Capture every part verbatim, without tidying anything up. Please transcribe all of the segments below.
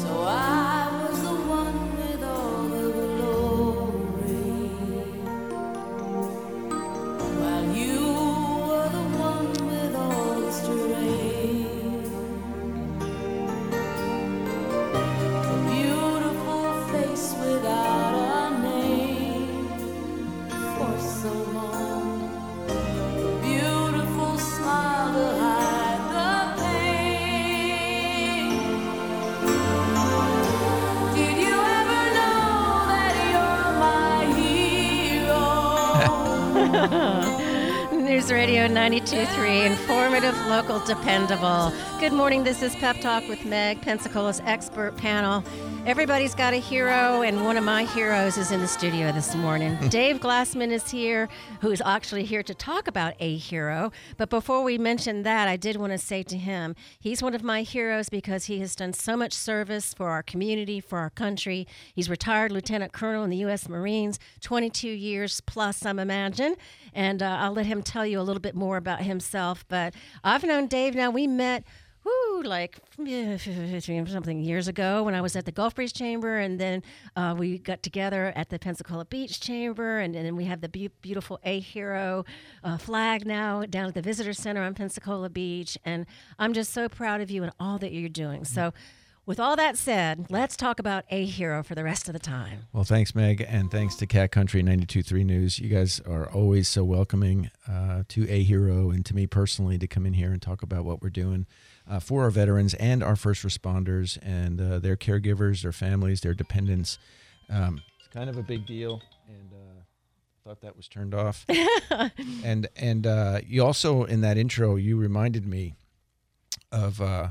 News Radio ninety-two point three, informative, local, dependable. Good morning, this is Pep Talk with Meg, Pensacola's expert panel. Everybody's got a hero, and one of my heroes is in the studio this morning. Dave Glassman is here, who is actually here to talk about a hero. But before we mention that, I did want to say to him, he's one of my heroes because he has done so much service for our community, for our country. He's retired lieutenant colonel in the U S Marines, twenty-two years plus, I'm imagine. And uh, I'll let him tell you a little bit more about himself. But I've known Dave now. We met Woo, like something years ago when I was at the Gulf Breeze Chamber, and then uh, we got together at the Pensacola Beach Chamber, and, and then we have the be- beautiful A Hero uh, flag now down at the Visitor Center on Pensacola Beach, and I'm just so proud of you and all that you're doing. So with all that said, let's talk about A Hero for the rest of the time. Well, thanks, Meg, and thanks to Cat Country ninety-two point three News. You guys are always so welcoming uh, to A Hero and to me personally to come in here and talk about what we're doing Uh, for our veterans and our first responders and uh, their caregivers, their families, their dependents. Um, it's kind of a big deal, and uh, thought that was turned off. and and uh, you also, in that intro, you reminded me of uh,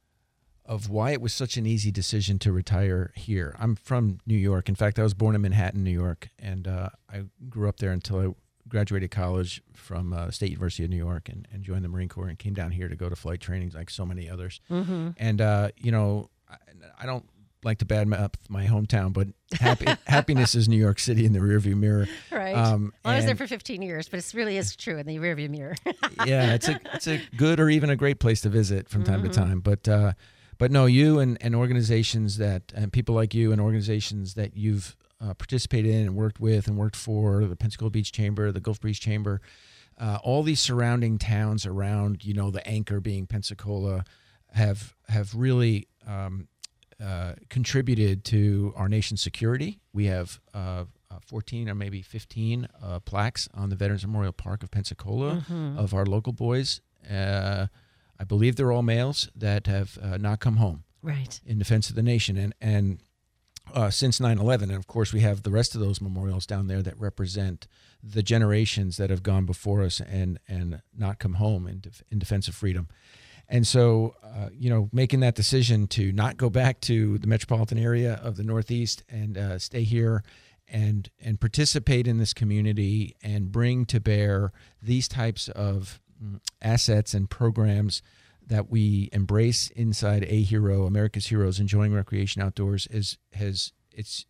of why it was such an easy decision to retire here. I'm from New York. In fact, I was born in Manhattan, New York, and uh, I grew up there until I graduated college from uh, State University of New York and, and joined the Marine Corps and came down here to go to flight training like so many others. Mm-hmm. And, uh, you know, I, I don't like to badmouth my hometown, but happy, happiness is New York City in the rearview mirror. Right. Um, well, I was there for fifteen years, but it really is true in the rearview mirror. Yeah, it's a it's a good or even a great place to visit from time mm-hmm. to time. But uh, but no, you and, and organizations that, and people like you and organizations that you've Uh, participated in and worked with and worked for the Pensacola Beach Chamber, the Gulf Breeze Chamber, uh, all these surrounding towns around, you know, the anchor being Pensacola, have have really um, uh, contributed to our nation's security. We have uh, uh, fourteen or maybe fifteen uh, plaques on the Veterans Memorial Park of Pensacola mm-hmm. of our local boys. Uh, I believe they're all males that have uh, not come home right in defense of the nation. And and Uh, since nine eleven, and of course we have the rest of those memorials down there that represent the generations that have gone before us and and not come home in, def- in defense of freedom. And so, uh, you know, making that decision to not go back to the metropolitan area of the Northeast and uh, stay here and and participate in this community and bring to bear these types of mm, assets and programs that we embrace inside A Hero, America's Heroes, Enjoying Recreation Outdoors, is has it's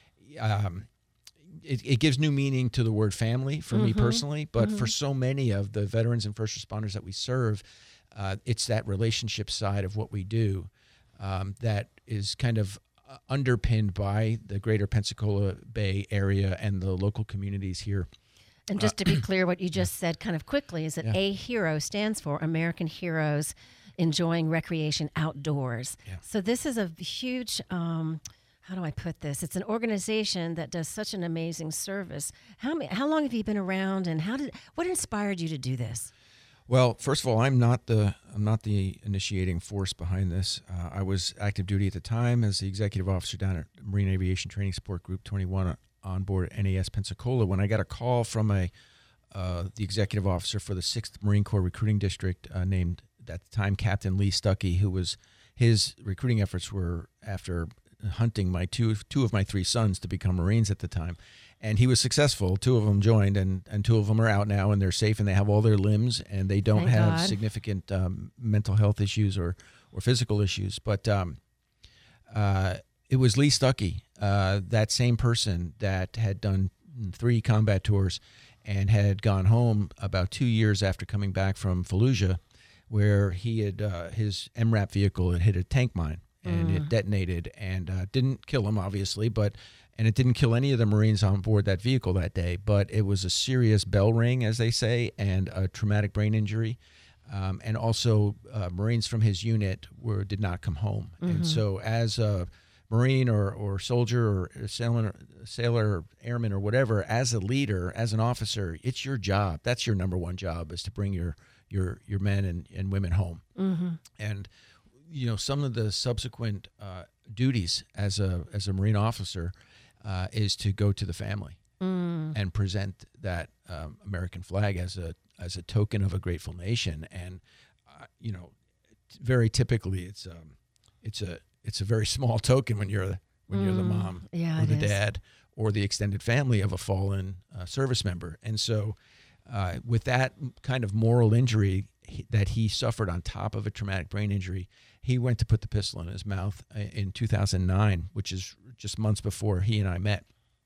um, it, it gives new meaning to the word family for mm-hmm. me personally, but mm-hmm. for so many of the veterans and first responders that we serve, uh, it's that relationship side of what we do um, that is kind of underpinned by the greater Pensacola Bay area and the local communities here. And just to be clear, what you just said kind of quickly is that yeah. A Hero stands for American Heroes Enjoying Recreation Outdoors. Yeah. So this is a huge, um, how do I put this? It's an organization that does such an amazing service. How many, how long have you been around, and how did what inspired you to do this? Well, first of all, I'm not the I'm not the initiating force behind this. Uh, I was active duty at the time as the executive officer down at Marine Aviation Training Support Group twenty-one on board N A S Pensacola when I got a call from a uh, the executive officer for the sixth Marine Corps Recruiting District uh, named at the time Captain Lee Stuckey, who was his recruiting efforts were after hunting my two two of my three sons to become Marines at the time. And he was successful. Two of them joined, and, and two of them are out now, and they're safe, and they have all their limbs, and they don't Thank have God. significant um, mental health issues or, or physical issues. But um, uh, it was Lee Stuckey, uh, that same person that had done three combat tours and had gone home about two years after coming back from Fallujah, where he had uh, his M RAP vehicle had hit a tank mine, and Mm. it detonated and uh, didn't kill him, obviously, but and it didn't kill any of the Marines on board that vehicle that day. But it was a serious bell ring, as they say, and a traumatic brain injury. Um, and also, uh, Marines from his unit were did not come home. Mm-hmm. And so, as a Marine or, or soldier or sailor, sailor, airman or whatever, as a leader, as an officer, it's your job. That's your number one job, is to bring your your your men and, and women home. Mm-hmm. And you know, some of the subsequent uh, duties as a as a Marine officer uh, is to go to the family Mm. and present that um, American flag as a as a token of a grateful nation. And uh, you know, very typically, it's um, it's a it's a very small token when you're the, when mm. you're the mom yeah, or the is. dad or the extended family of a fallen uh, service member. And so, uh, with that kind of moral injury he, that he suffered on top of a traumatic brain injury, he went to put the pistol in his mouth in two thousand nine, which is just months before he and I met.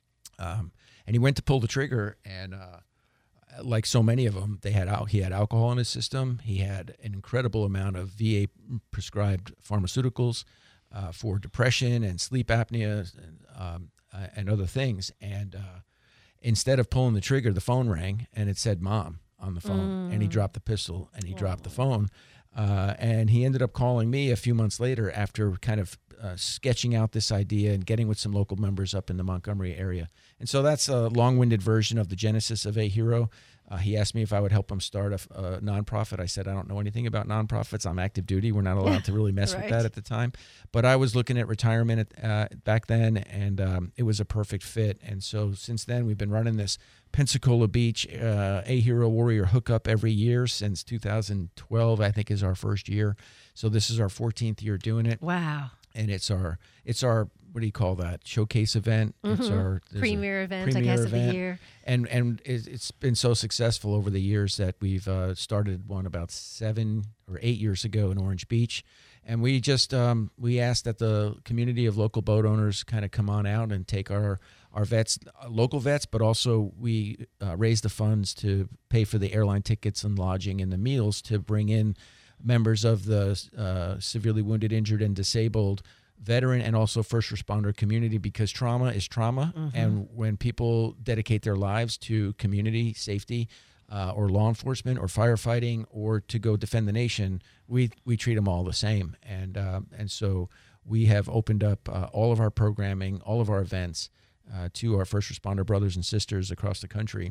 Um, and he went to pull the trigger, and uh, like so many of them, they had al- he had alcohol in his system. He had an incredible amount of V A prescribed pharmaceuticals uh, for depression and sleep apnea and, um, uh, and other things. And uh, instead of pulling the trigger, the phone rang, and it said "Mom" on the phone, Mm. and he dropped the pistol and he Oh. dropped the phone. Uh, and he ended up calling me a few months later after kind of uh, sketching out this idea and getting with some local members up in the Montgomery area. And so that's a long-winded version of the genesis of A Hero. Uh, he asked me if I would help him start a, a nonprofit. I said, I don't know anything about nonprofits. I'm active duty. We're not allowed to really mess Right. with that at the time. But I was looking at retirement at, uh, back then, and um, it was a perfect fit. And so since then, we've been running this Pensacola Beach uh, A Hero Warrior hookup every year since two thousand twelve, I think, is our first year. So this is our fourteenth year doing it. Wow. And it's our, it's our, what do you call that? Showcase event. Mm-hmm. It's our there's a Premier event, premier I guess, event. of the year. And and it- it's been so successful over the years that we've uh, started one about seven or eight years ago in Orange Beach, and we just um, we asked that the community of local boat owners kind of come on out and take our our vets, uh, local vets, but also we uh, raise the funds to pay for the airline tickets and lodging and the meals to bring in members of the uh, severely wounded, injured, and disabled veteran and also first responder community, because trauma is trauma. Mm-hmm. And when people dedicate their lives to community safety uh, or law enforcement or firefighting or to go defend the nation, we we treat them all the same. And uh, and so we have opened up uh, all of our programming, all of our events uh, to our first responder brothers and sisters across the country.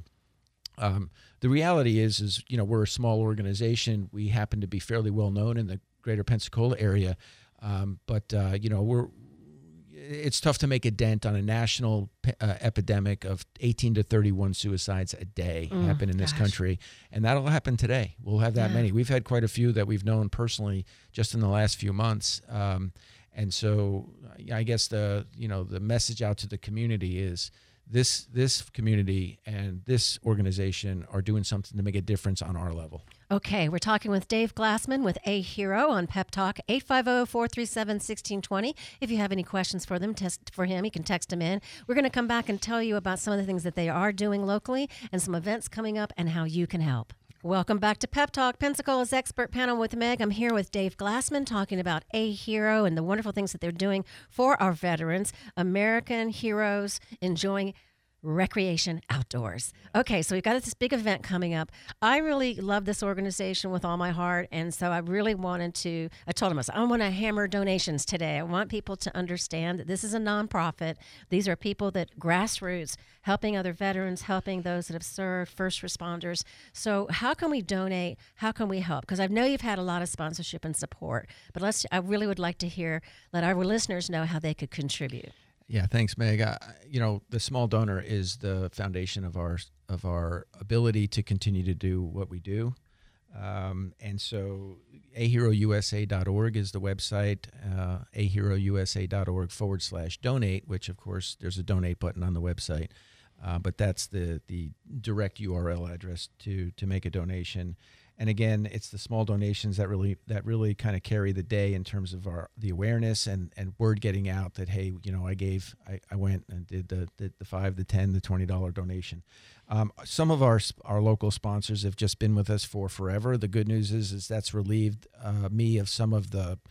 Um, the reality is, is, you know, we're a small organization. We happen to be fairly well known in the greater Pensacola area. Um, but, uh, you know, we're, it's tough to make a dent on a national uh, epidemic of eighteen to thirty-one suicides a day Mm, happen in this gosh. country. And that'll happen today. We'll have that Yeah. many. We've had quite a few that we've known personally just in the last few months. Um, and so I guess the, you know, the message out to the community is, This this community and this organization are doing something to make a difference on our level. Okay, we're talking with Dave Glassman with A Hero on Pep Talk, eight five zero, four three seven, one six two zero. If you have any questions for them, test for him, you can text him in. We're going to come back and tell you about some of the things that they are doing locally and some events coming up and how you can help. Welcome back to Pep Talk, Pensacola's expert panel with Meg. I'm here with Dave Glassman talking about A Hero and the wonderful things that they're doing for our veterans, American heroes enjoying recreation outdoors. Okay, so we've got this big event coming up. I really love this organization with all my heart, and so I really wanted to, I told them, I said, I want to hammer donations today. I want people to understand that this is a nonprofit. These are people that grassroots, helping other veterans, helping those that have served, first responders. So how can we donate? How can we help? Because I know you've had a lot of sponsorship and support, but let's, I really would like to hear, let our listeners know how they could contribute. Yeah, thanks, Meg. I, you know, the small donor is the foundation of our of our ability to continue to do what we do. Um, and so a hero u s a dot org is the website, uh, a hero u s a dot org forward slash donate, which, of course, there's a donate button on the website. Uh, but that's the the direct U R L address to to make a donation. And again, it's the small donations that really that really kind of carry the day in terms of our the awareness and, and word getting out that, hey, you know, I gave, I, I went and did the, the the five, the ten, the twenty dollar donation. Um, some of our our local sponsors have just been with us for forever. The good news is is that's relieved uh, me of some of the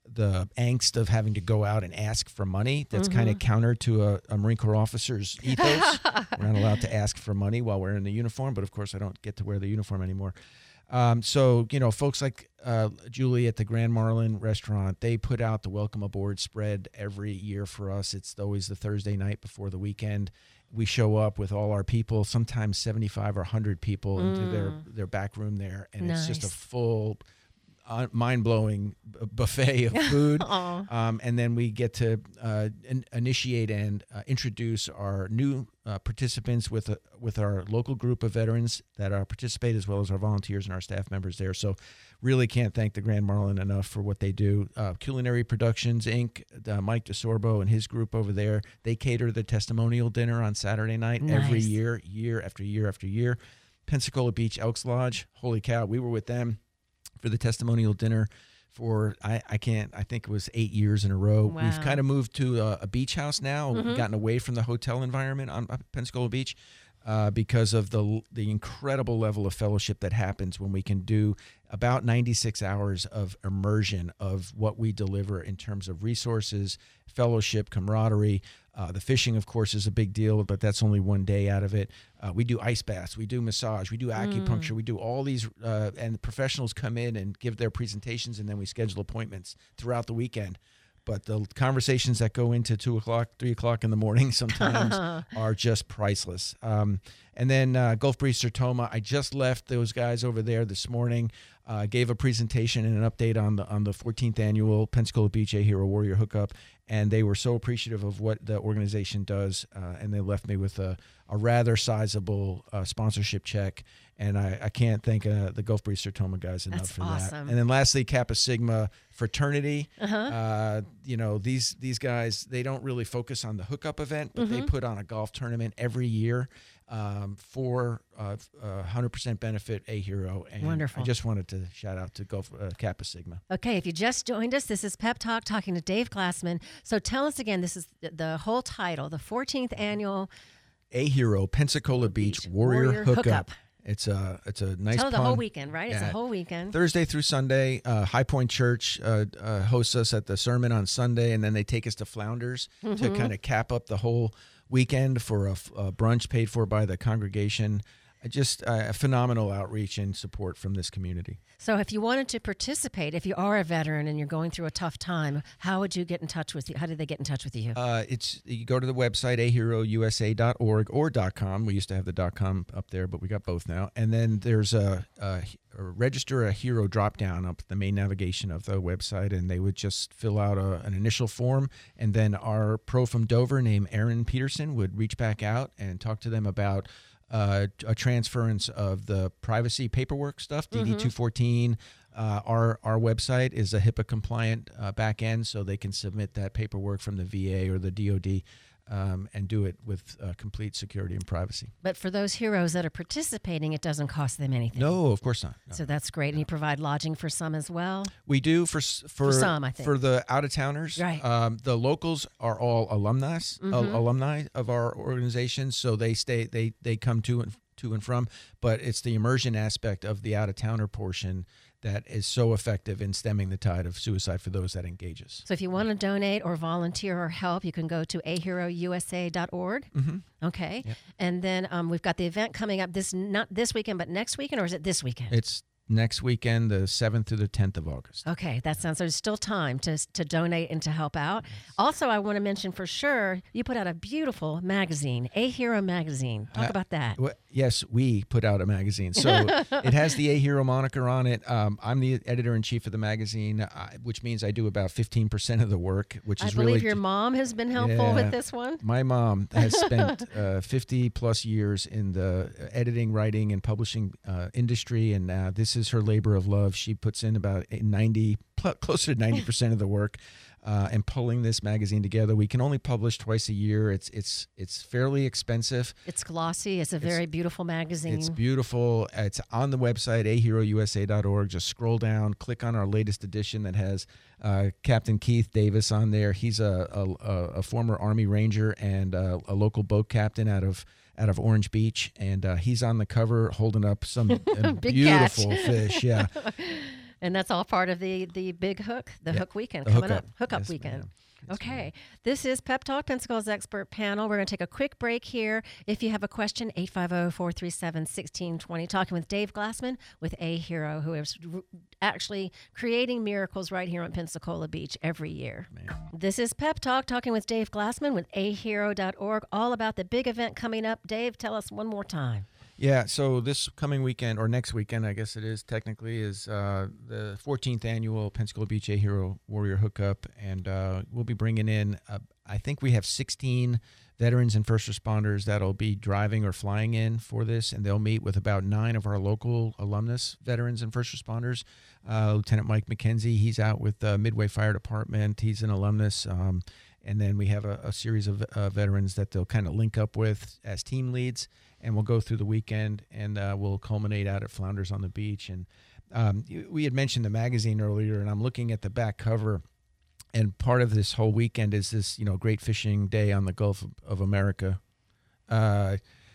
the angst of having to go out and ask for money. That's Mm-hmm. kind of counter to a, a Marine Corps officer's ethos. We're not allowed to ask for money while we're in the uniform, but of course I don't get to wear the uniform anymore. Um, so, you know, folks like uh, Julie at the Grand Marlin restaurant, they put out the welcome aboard spread every year for us. It's always the Thursday night before the weekend. We show up with all our people, sometimes seventy-five or one hundred people mm. into their, their back room there. And nice. It's just a full, uh, mind-blowing b- buffet of food. um, and then we get to uh, in- initiate and uh, introduce our new uh, participants with a, with our local group of veterans that are participate, as well as our volunteers and our staff members there. So really can't thank the Grand Marlin enough for what they do. Uh, Culinary Productions, Incorporated, uh, Mike DeSorbo and his group over there, they cater the testimonial dinner on Saturday night nice. every year, year after year after year. Pensacola Beach Elks Lodge, holy cow, we were with them for the testimonial dinner for, I, I can't, I think it was eight years in a row. Wow. We've kind of moved to a, a beach house now, Mm-hmm. We've gotten away from the hotel environment on Pensacola Beach uh, because of the the incredible level of fellowship that happens when we can do about ninety-six hours of immersion of what we deliver in terms of resources, fellowship, camaraderie. Uh, the fishing, of course, is a big deal, but that's only one day out of it. Uh, we do ice baths, we do massage, we do acupuncture, mm. we do all these, uh, and the professionals come in and give their presentations, and then we schedule appointments throughout the weekend. But the conversations that go into two o'clock, three o'clock in the morning sometimes are just priceless. Um, and then uh, Gulf Breeze Sertoma, I just left those guys over there this morning. Uh, gave a presentation and an update on the on the fourteenth annual Pensacola Beach A Hero Warrior Hookup, and they were so appreciative of what the organization does, uh, and they left me with a, a rather sizable uh, sponsorship check, and I, I can't thank uh, the Gulf Breeze Sertoma guys enough That's for awesome. that. And then lastly, Kappa Sigma Fraternity. Uh-huh. Uh, you know, these these guys, they don't really focus on the hookup event, but mm-hmm. they put on a golf tournament every year. Um, for uh, uh, one hundred percent benefit A Hero. And Wonderful. I just wanted to shout out to Gulf, uh, Kappa Sigma. Okay, if you just joined us, this is Pep Talk talking to Dave Glassman. So tell us again, this is the, the whole title, the fourteenth annual A Hero Pensacola Beach, Beach Warrior, Warrior Hookup. Hookup. It's a it's a nice. Tell the pun. whole weekend, right? It's yeah. a whole weekend. Thursday through Sunday. Uh, High Point Church uh, uh, hosts us at the sermon on Sunday, and then they take us to Flounders mm-hmm. to kind of cap up the whole weekend for a, a brunch paid for by the congregation. Just uh, a phenomenal outreach and support from this community. So if you wanted to participate, if you are a veteran and you're going through a tough time, how would you get in touch with you? How did they get in touch with you? Uh, it's you go to the website, a hero u s a dot org or .com. We used to have the .com up there, but we got both now. And then there's a, a, a register a hero drop-down up the main navigation of the website, and they would just fill out a, an initial form, and then our pro from Dover named Aaron Peterson would reach back out and talk to them about Uh, a transference of the privacy paperwork stuff, D D two fourteen. Uh, our our website is a HIPAA compliant uh, back end, so they can submit that paperwork from the V A or the D O D um, and do it with uh, complete security and privacy. But for those heroes that are participating, it doesn't cost them anything. No, of course not. No. So that's great. And you provide lodging for some as well? We do for for, for some, I think. For the out-of-towners. Right. Um, the locals are all alumni, Mm-hmm. uh, alumni of our organization, so they stay. They they come to and to and from. But it's the immersion aspect of the out-of-towner portion that is so effective in stemming the tide of suicide for those that engage us. So if you want to donate or volunteer or help, you can go to a hero u s a dot org. Mm-hmm. Okay. Yep. And then um, we've got the event coming up this not this weekend, but next weekend, or is it this weekend? It's next weekend, the seventh through the tenth of August. Okay, that sounds, there's still time to to donate and to help out. Yes. Also, I want to mention for sure, you put out a beautiful magazine, A Hero Magazine. Talk uh, about that. Well, yes, we put out a magazine. So it has the A Hero moniker on it. Um, I'm the editor-in-chief of the magazine, uh, which means I do about fifteen percent of the work, which is I really... believe your mom has been helpful yeah, with this one. My mom has spent uh, fifty plus years in the editing, writing, and publishing uh, industry, and uh, this is her labor of love. She puts in about ninety, closer to ninety percent of the work, uh, and pulling this magazine together. We can only publish twice a year. It's it's it's fairly expensive. It's glossy. It's a very it's, beautiful magazine. It's beautiful. It's on the website, a hero u s a dot org. Just scroll down, click on our latest edition that has uh, Captain Keith Davis on there. He's a a, a former Army Ranger and a, a local boat captain out of out of Orange Beach, and uh, he's on the cover holding up some uh, beautiful fish. Yeah. And that's all part of the the big hook, the Yeah, hook weekend the coming hookup. up. Hookup Yes, weekend. ma'am. Yes, Okay. ma'am. This is Pep Talk, Pensacola's expert panel. We're going to take a quick break here. If you have a question, eight five zero, four three seven, one six two zero. Talking with Dave Glassman with A Hero, who is r- actually creating miracles right here on Pensacola Beach every year. Man. This is Pep Talk, talking with Dave Glassman with a hero dot org, all about the big event coming up. Dave, tell us one more time. Yeah, so this coming weekend, or next weekend, I guess it is technically, is uh, the fourteenth annual Pensacola Beach A Hero Warrior Hookup, and uh, we'll be bringing in, uh, I think we have sixteen veterans and first responders that'll be driving or flying in for this, and they'll meet with about nine of our local alumnus veterans and first responders. Uh, Lieutenant Mike McKenzie, he's out with the Midway Fire Department. He's an alumnus. Um, and then we have a, a series of uh, veterans that they'll kind of link up with as team leads, and we'll go through the weekend, and uh, we'll culminate out at Flounders on the Beach. And um, we had mentioned the magazine earlier, and I'm looking at the back cover, and part of this whole weekend is this, you know, great fishing day on the Gulf of, of America. Uh,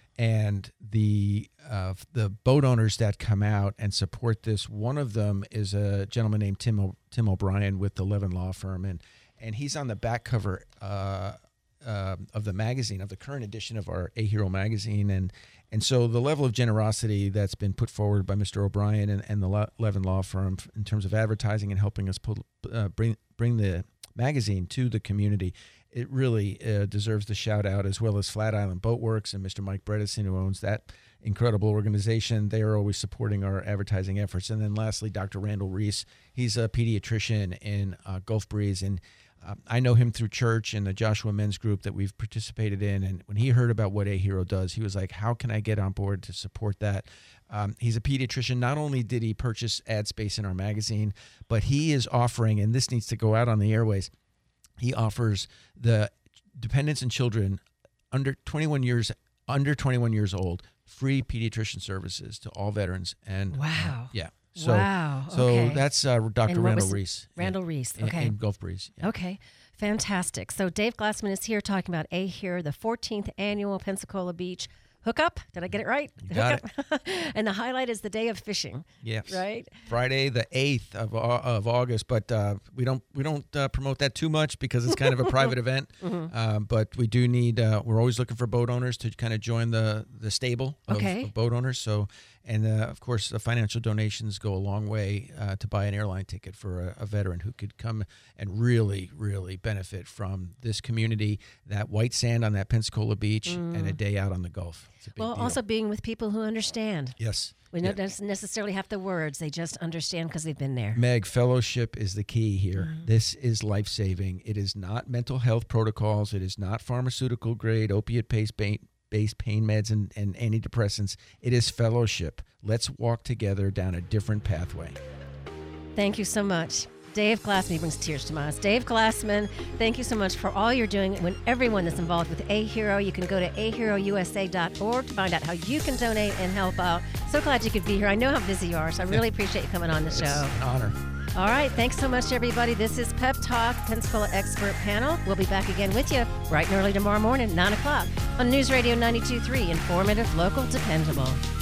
and the uh, the boat owners that come out and support this, one of them is a gentleman named Tim o- Tim O'Brien with the Levin Law Firm, and and he's on the back cover uh, uh, of the magazine, of the current edition of our A Hero magazine, and and so the level of generosity that's been put forward by Mister O'Brien and, and the Le- Levin Law Firm in terms of advertising and helping us put, uh, bring bring the magazine to the community, it really uh, deserves the shout out, as well as Flat Island Boat Works and Mister Mike Bredesen, who owns that incredible organization. They are always supporting our advertising efforts. And then lastly, Doctor Randall Reese. He's a pediatrician in uh, Gulf Breeze, and uh, I know him through church and the Joshua Men's Group that we've participated in. And when he heard about what A Hero does, he was like, how can I get on board to support that? Um, he's a pediatrician. Not only did he purchase ad space in our magazine, but he is offering, and this needs to go out on the airways, he offers the dependents and children under twenty-one years, under twenty-one years old, free pediatrician services to all veterans. And Wow. uh, yeah. So, Wow. So Okay. that's uh, Doctor And what Randall was- Reese. Randall in- Reese. in- Okay. In Gulf Breeze. Yeah. Okay, fantastic. So Dave Glassman is here talking about A Hero, the fourteenth annual Pensacola Beach Hookup. Did I get it right? You The got hookup. And the highlight is the day of fishing, Yes. right? Friday the eighth of, Au- of August, but uh, we don't we don't uh, promote that too much because it's kind of a private event. Mm-hmm. Um, but we do need uh, we're always looking for boat owners to kind of join the the stable of, Okay. of boat owners. So and uh, of course the financial donations go a long way uh, to buy an airline ticket for a, a veteran who could come and really really benefit from this community, that white sand on that Pensacola beach, and a day out on the Gulf. It's a big Mm. Well, deal. also being with people who understand. Yes. We Yeah. don't necessarily have the words; they just understand because they've been there. Meg, fellowship is the key here. Mm-hmm. This is life-saving. It is not mental health protocols. It is not pharmaceutical grade opiate-based pain, based pain meds and, and antidepressants. It is fellowship. Let's walk together down a different pathway. Thank you so much. Dave Glassman, he brings tears to my eyes. Dave Glassman, thank you so much for all you're doing. When everyone that's involved with A Hero, you can go to a hero u s a dot org to find out how you can donate and help out. So glad you could be here. I know how busy you are, so I really appreciate you coming on the It's show. an honor. All right, thanks so much, everybody. This is Pep Talk, Pensacola Expert Panel. We'll be back again with you bright and early tomorrow morning, nine o'clock, on News Radio ninety-two point three, informative, local, dependable.